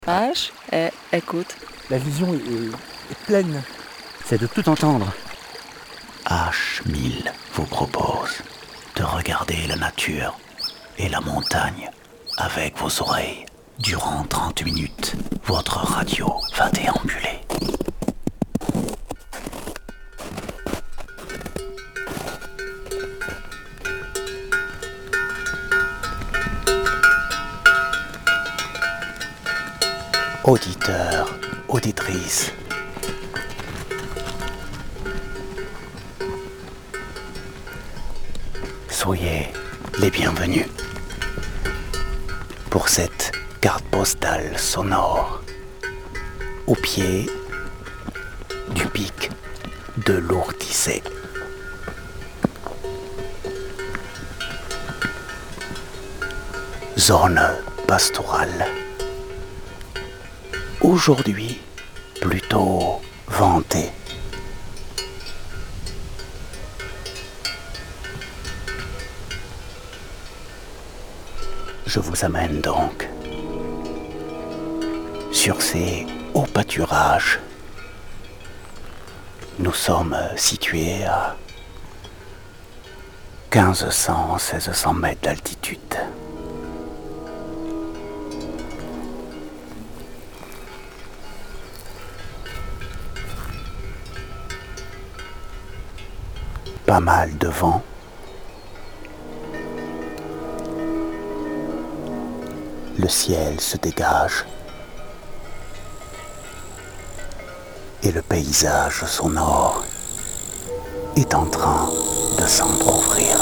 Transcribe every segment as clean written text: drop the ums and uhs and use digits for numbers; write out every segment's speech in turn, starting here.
H et écoute. La vision est pleine. C'est de tout entendre. H1000 vous propose de regarder la nature et la montagne avec vos oreilles. Durant 30 minutes, votre radio va déambuler. Auditeurs, auditrices, soyez les bienvenus pour cette carte postale sonore au pied du pic de l'Ourtissé. Zone pastorale. Aujourd'hui, plutôt ventée. Je vous amène donc sur ces hauts pâturages. Nous sommes situés à 1500-1600 mètres d'altitude. Pas mal de vent. Le ciel se dégage et le paysage sonore est en train de s'entrouvrir.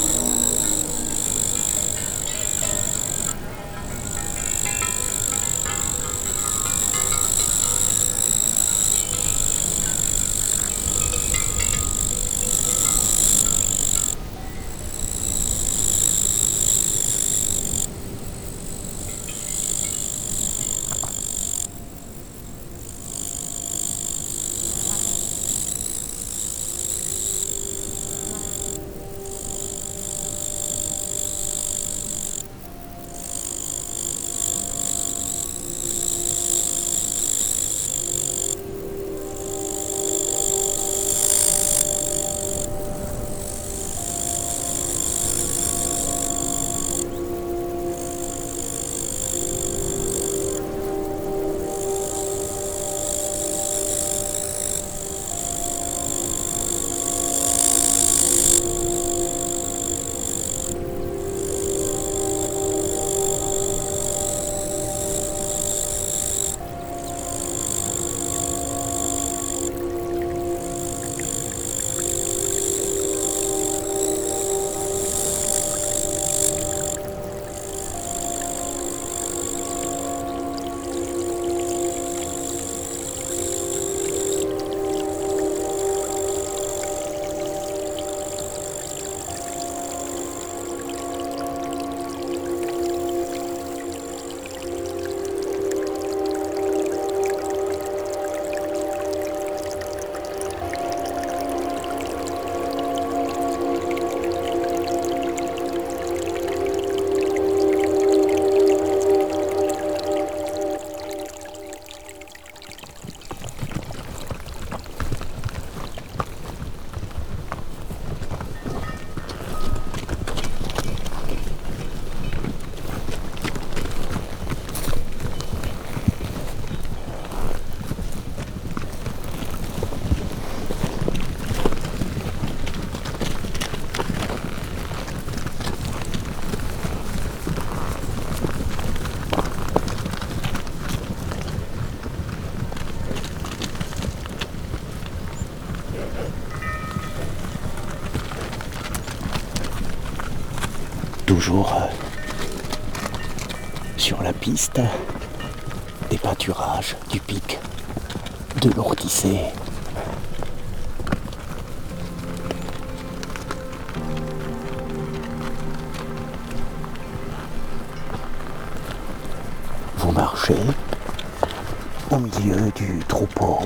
Toujours sur la piste des pâturages du pic de l'Ourtissé. Vous marchez au milieu du troupeau.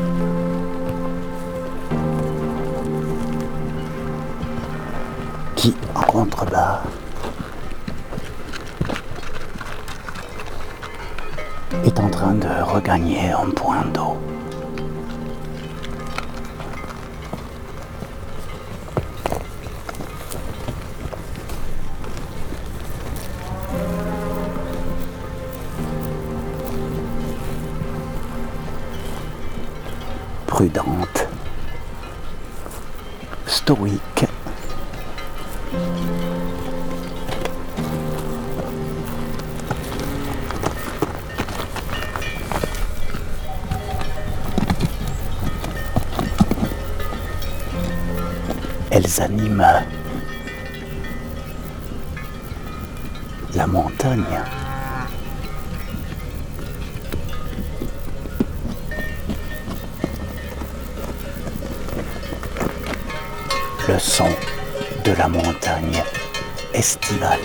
Qui en contrebas est en train de regagner un point d'eau. Prudente, stoïque, elles animent la montagne. Le son de la montagne estivale.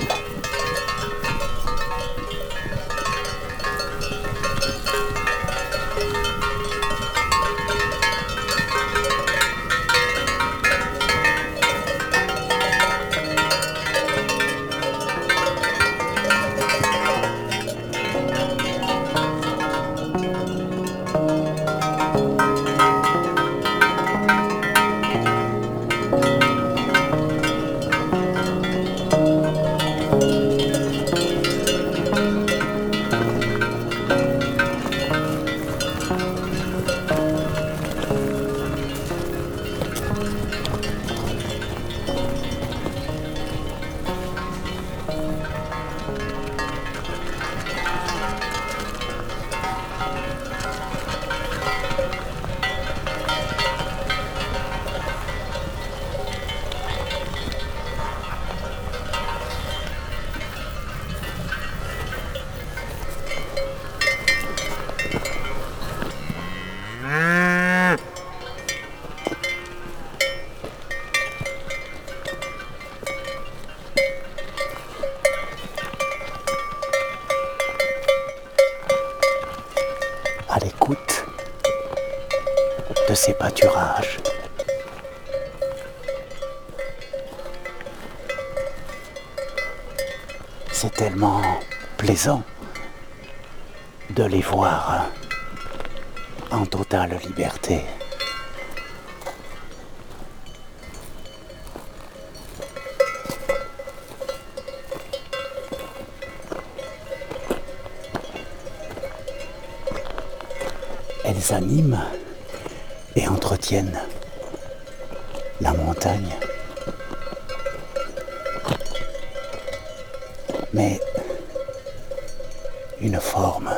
À l'écoute de ces pâturages. C'est tellement plaisant de les voir en totale liberté. Elles animent et entretiennent la montagne. Mais une forme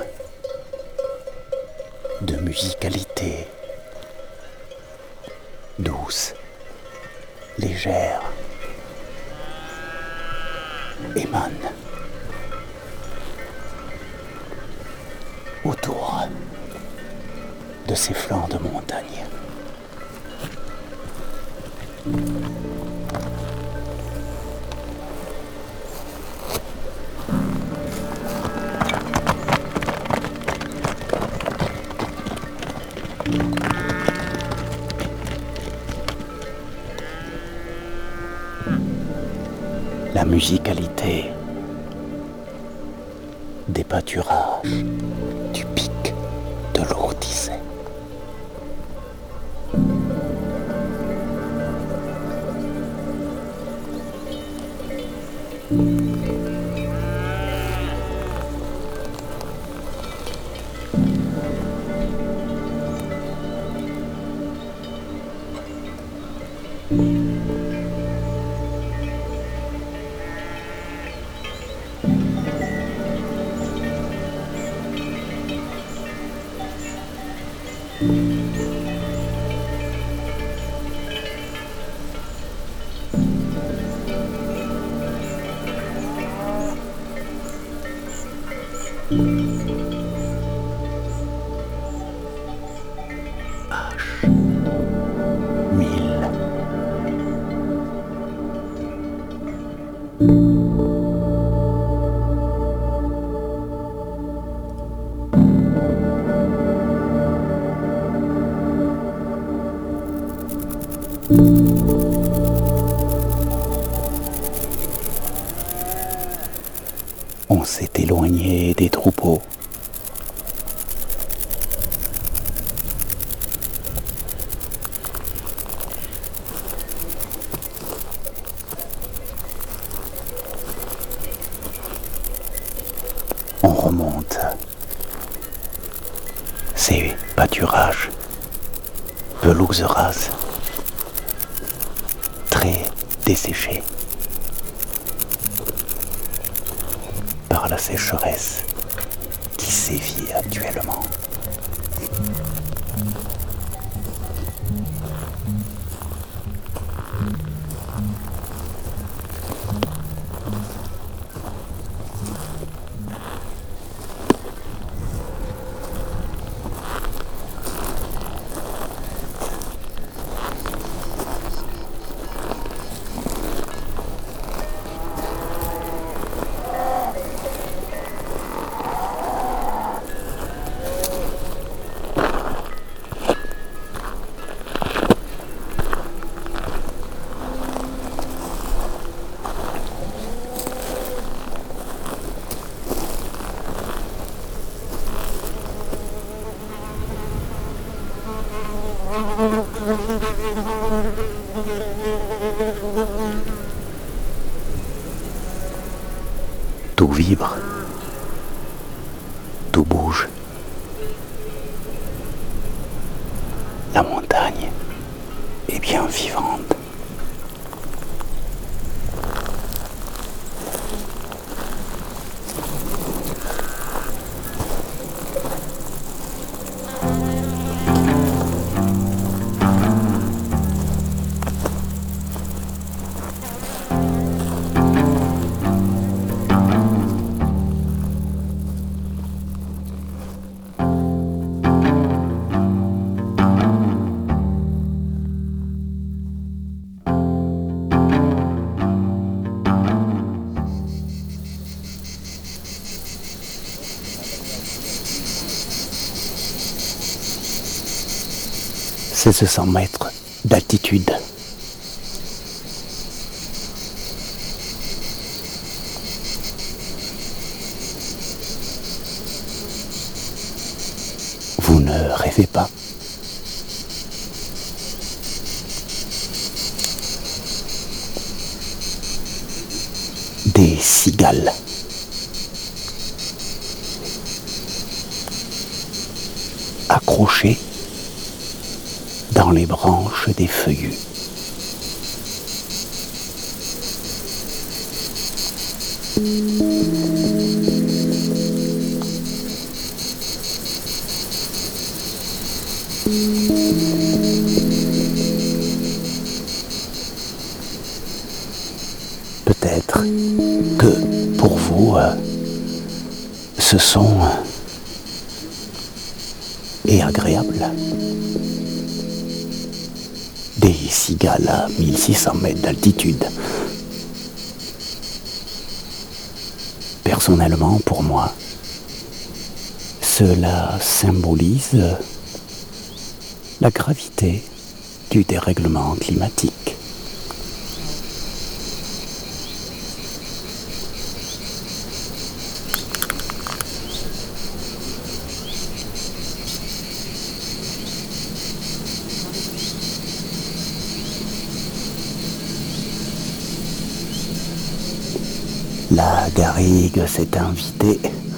de musicalité douce, légère, émane autour de ces flancs de montagne. La musicalité des pâturages, du pic de l'Ourtisset. H1000. On s'est éloigné des troupeaux ces pâturages, pelouses rases, très desséchées par la sécheresse qui sévit actuellement. Tout vibre, tout bouge. La montagne est bien vivante. C'est 100 mètres d'altitude. Vous ne rêvez pas. Des cigales. Accrochées dans les branches des feuillus. Peut-être que pour vous, ce son est agréable. Des cigales à 1600 mètres d'altitude. Personnellement, pour moi, cela symbolise la gravité du dérèglement climatique. La garrigue s'est invitée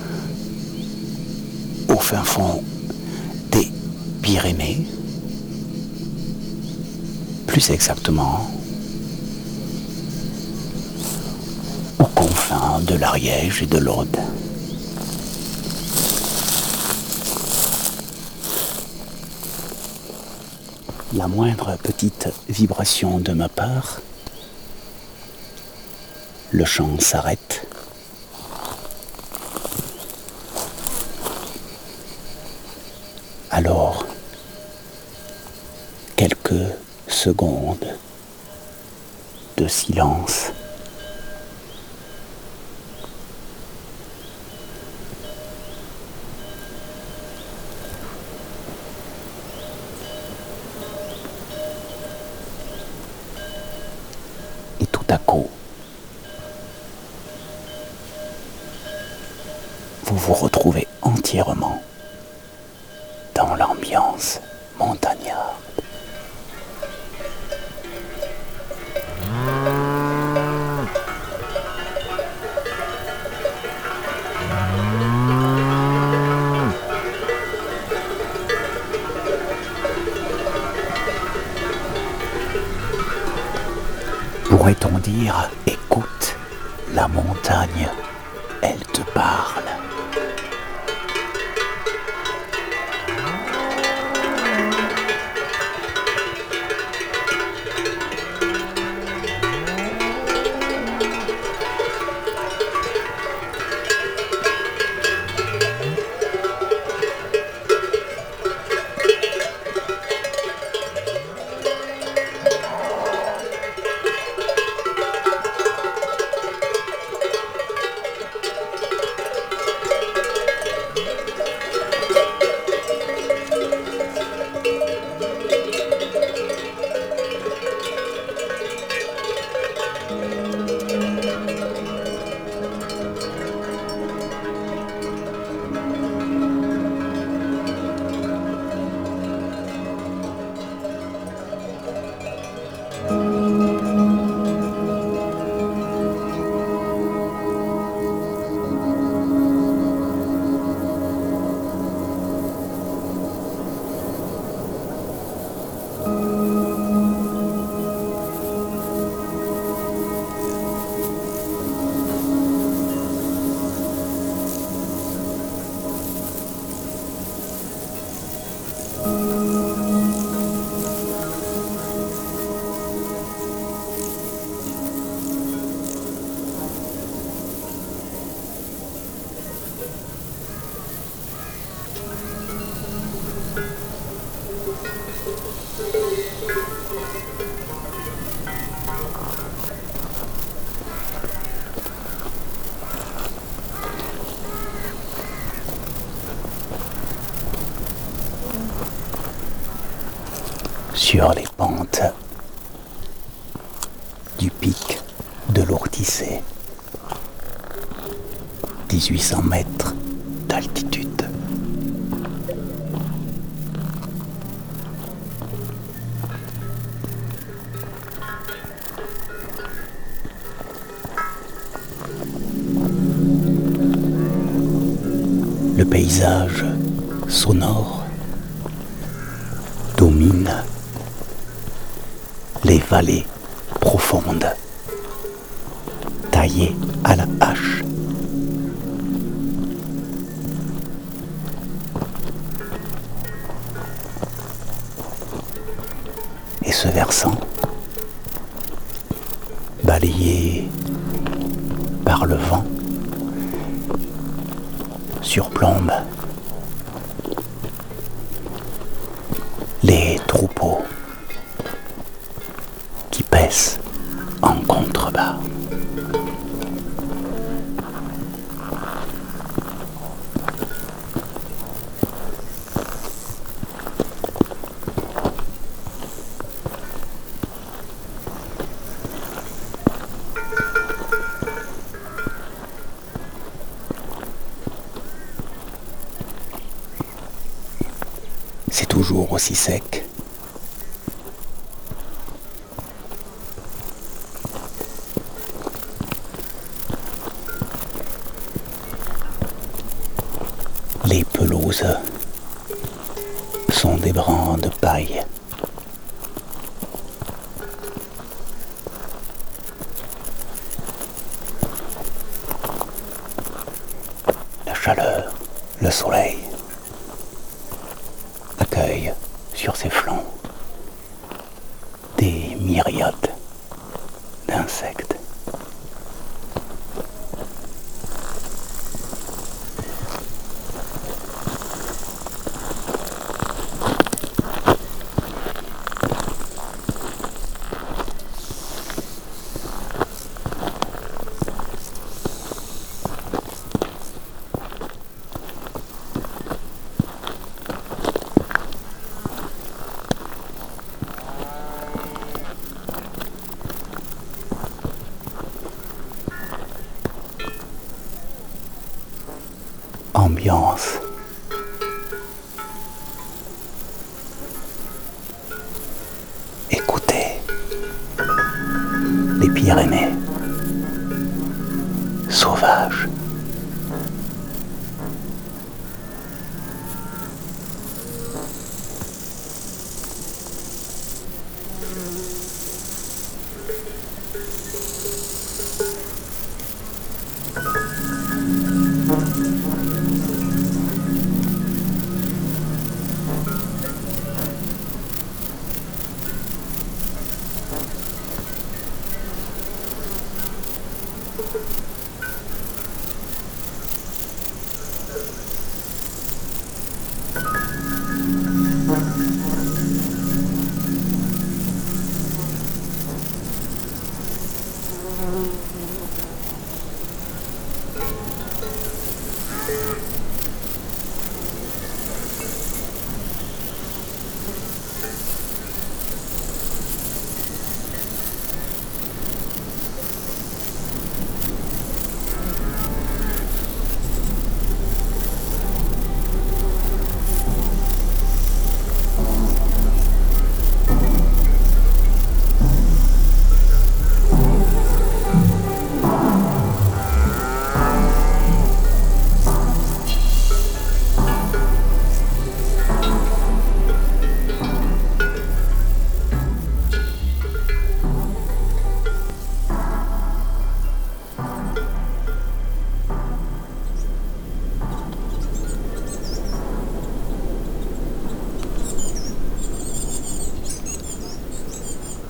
au fin fond des Pyrénées, plus exactement aux confins de l'Ariège et de l'Aude. La moindre petite vibration de ma part, le chant s'arrête. Alors, quelques secondes de silence. Et tout à coup, vous vous retrouvez entièrement dans l'ambiance montagnarde. Pourrait-on dire, écoute, la montagne, elle te parle. Sur les pentes du pic de l'Ourtisset, 1800 mètres d'altitude. Le paysage sonore domine les vallées profondes, taillées à la hache. Et ce versant, balayé par le vent, surplombe les troupeaux qui pèsent en contrebas. C'est toujours aussi sec. Les pelouses sont des brins de paille. La chaleur, le soleil accueille sur ses flancs des myriades d'insectes. Ambiance. Écoutez les Pyrénées sauvages.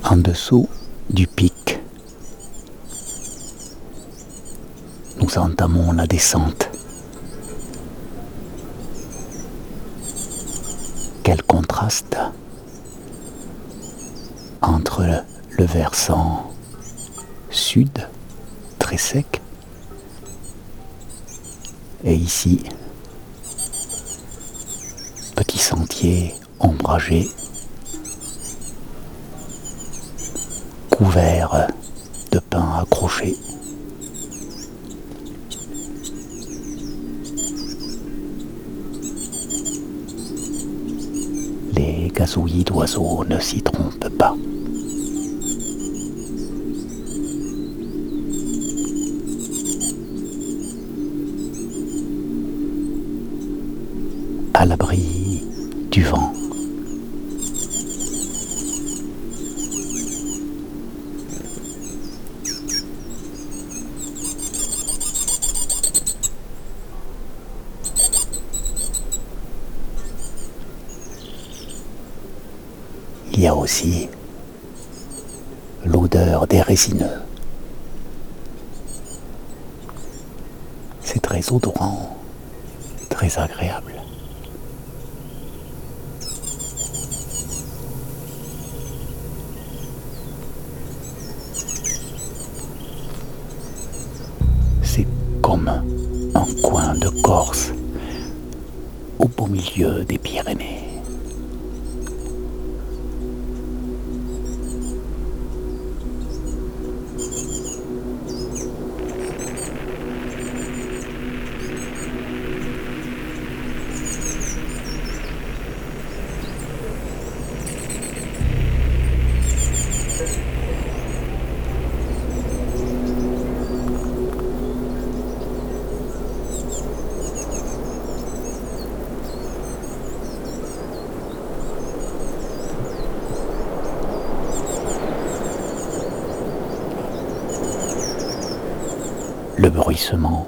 En dessous du pic, nous entamons la descente. Quel contraste entre le versant sud, très sec, et ici, petit sentier ombragé, couvert de pins accrochés. Les gazouillis d'oiseaux ne s'y trompent pas. À l'abri du vent. Il y a aussi l'odeur des résineux. C'est très odorant, très agréable. C'est comme un coin de Corse au beau milieu des Pyrénées. Le bruissement.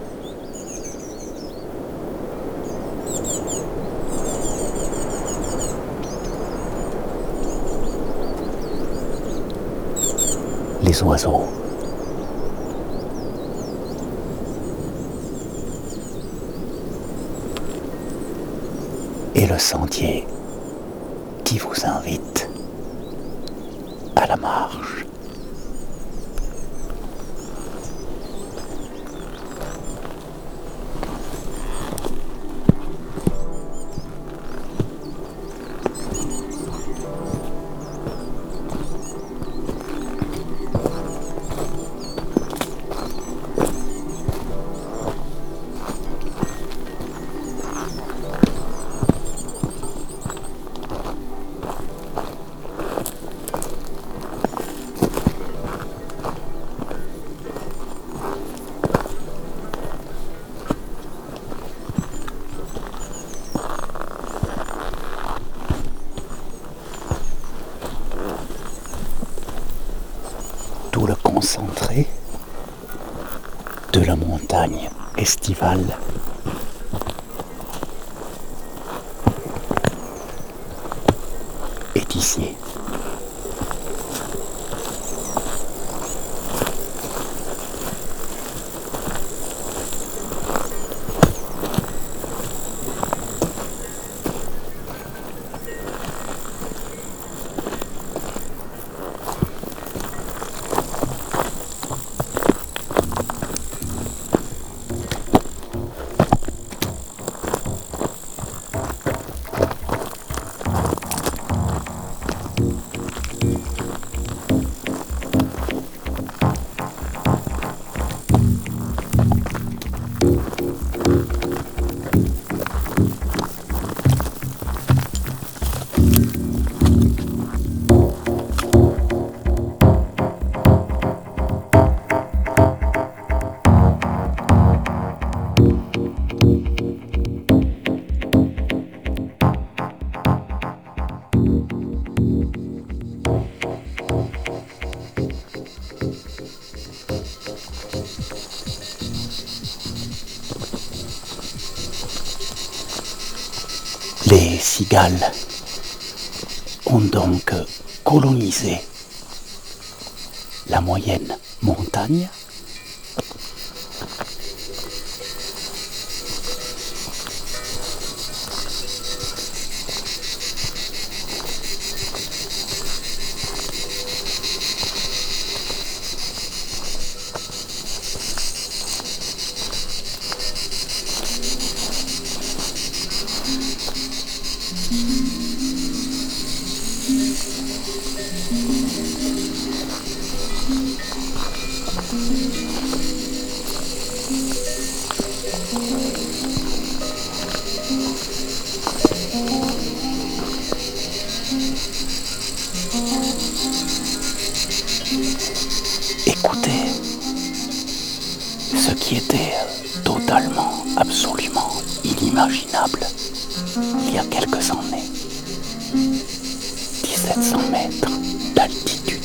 Les oiseaux. Et le sentier qui vous invite à la marche. Tout le concentré de la montagne estivale est ici. Les cigales ont donc colonisé la moyenne montagne. Écoutez, ce qui était totalement, absolument inimaginable il y a quelques années. 1700 mètres d'altitude.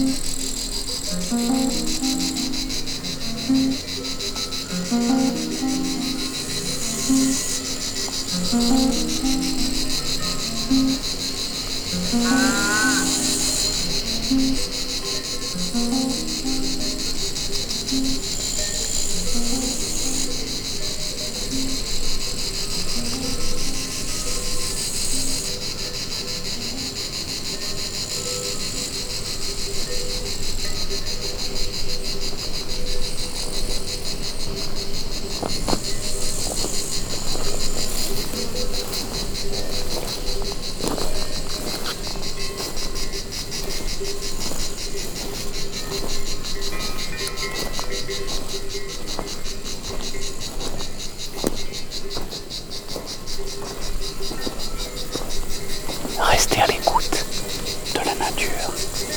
Restez à l'écoute de la nature,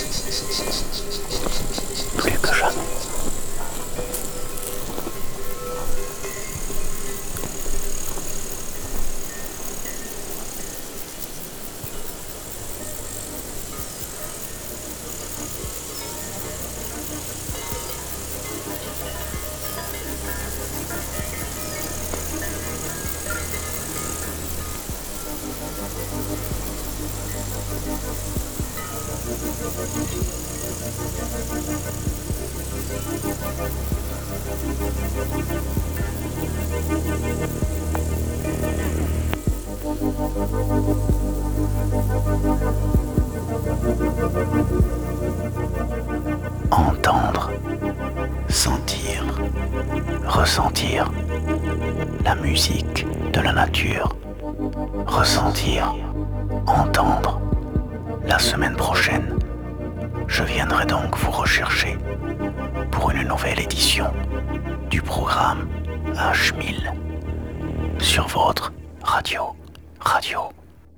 plus que jamais. Entendre, sentir, ressentir la musique de la nature. Ressentir, entendre. La semaine prochaine, je viendrai donc vous rechercher pour une nouvelle édition du programme H1000 sur votre radio